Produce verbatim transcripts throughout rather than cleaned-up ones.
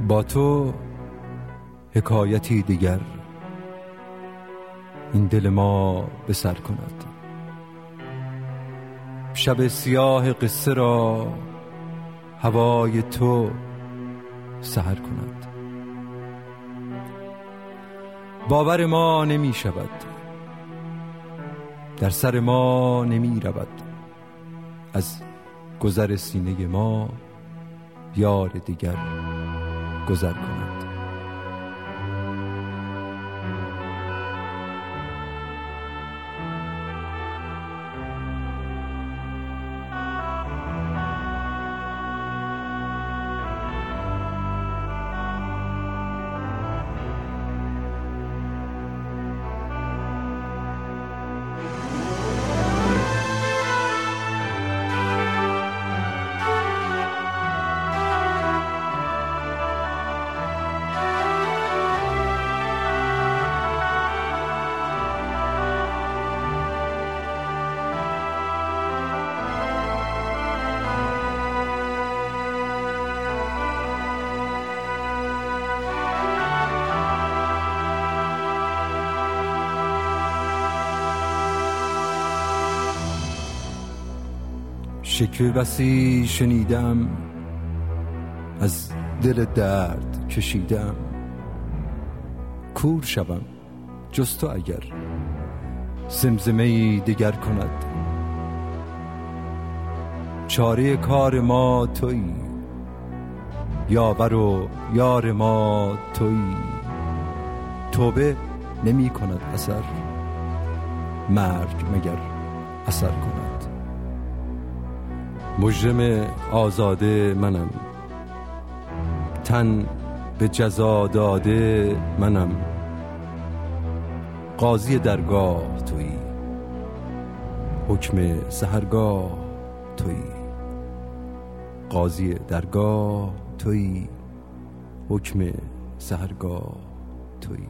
با تو حکایتی دیگر این دل ما به سر کند. شب سیاه قصه را هوای تو سحر کند. باور ما نمی شود، در سر ما نمی رود، از گذر سینه ما یار دیگر گذر کند. شکوه بسی شنیدم، از دل درد کشیدم. کور شوم جز تو اگر زمزمه‌ای دگر کند. چاره کار ما تویی، یاور و یار ما تویی. توبه نمی کند اثر، مرگ مگر اثر کند. مجرم آزاده منم، تن به جزا داده منم. قاضی درگاه تویی، حکم سحرگاه تویی. قاضی درگاه تویی، حکم سحرگاه تویی.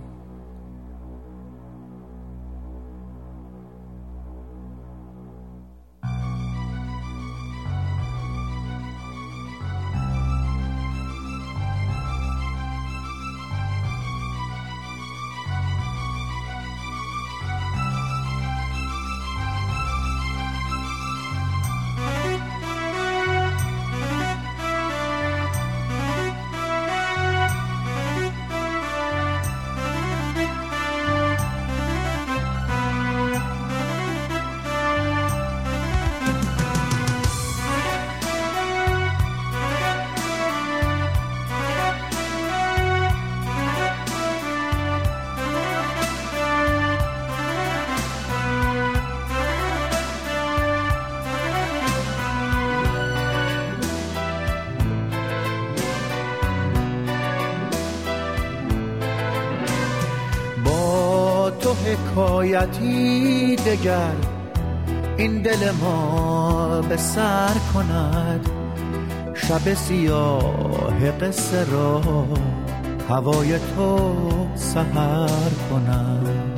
حکایتی دگر این دل ما به سر کند. شب سیاه قصه را هوای تو سحر کند.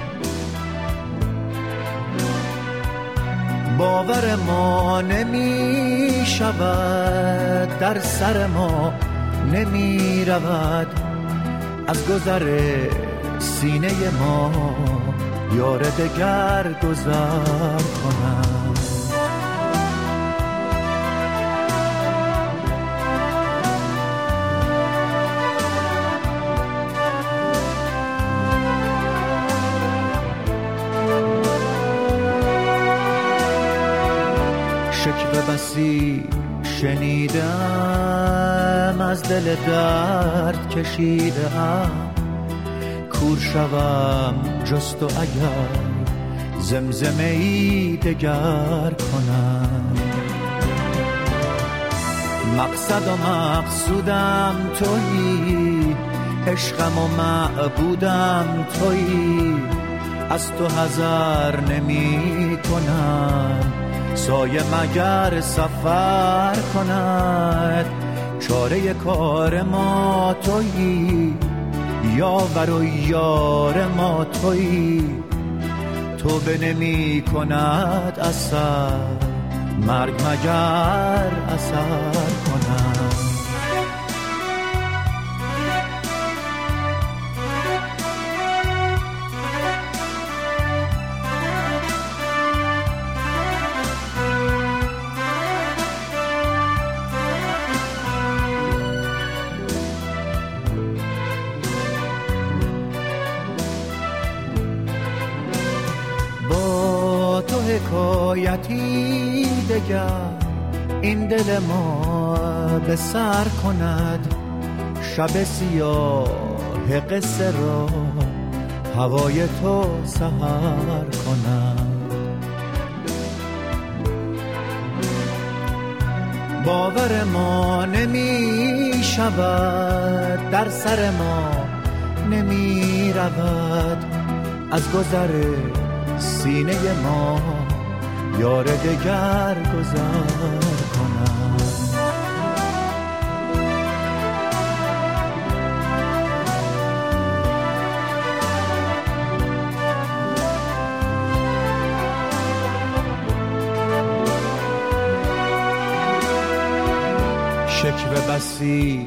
باور ما نمی شود، در سر ما نمی رود، از گذر سینه ما یار دگر گذر کنم. شکوه بسی شنیدم، از دل درد کشیدم. کور شوم جز تو اگر زمزمه‌ای دگر کنم. مقصد و مقصودم تویی، عشقم و معبودم تویی. از تو حذر نمی کنم، سایه مگر سفر کند. چاره کار ما تویی، یاور و یار ما تویی. توبه نمی کند اثر، مرگ مگر اثر کند. حکایتی دگر این دل ما به سر کند، شب سیاه قصه را هوای تو سحر کند. باور ما نمی شود، در سر ما نمی رود، از گذر سینه ما یار دگر گذر کند. شکوه بسی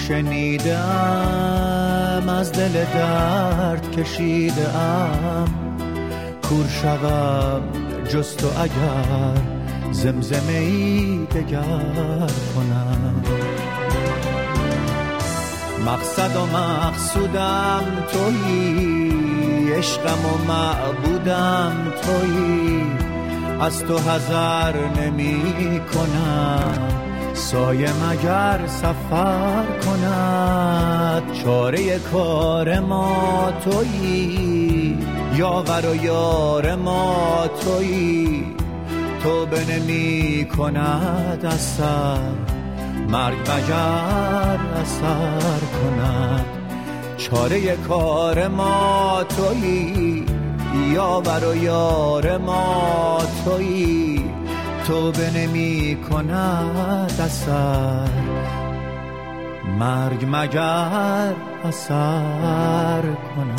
شنیدم، از دل درد کشیدم، کور شوم جز تو اگر زمزمه ای دگر کنم. مقصد و مقصودم تویی، عشقم و معبودم تویی، از تو حذر نمی کنم، سایه مگر سفر کند. چاره کار ما تویی، یاور و یار ما تویی، تو به نمی کند اثر، مرگ مگر اثر کند. چاره کار ما تویی، یاور و یار ما تویی، تو به نمی کند اثر، مرگ مگر اثر کند.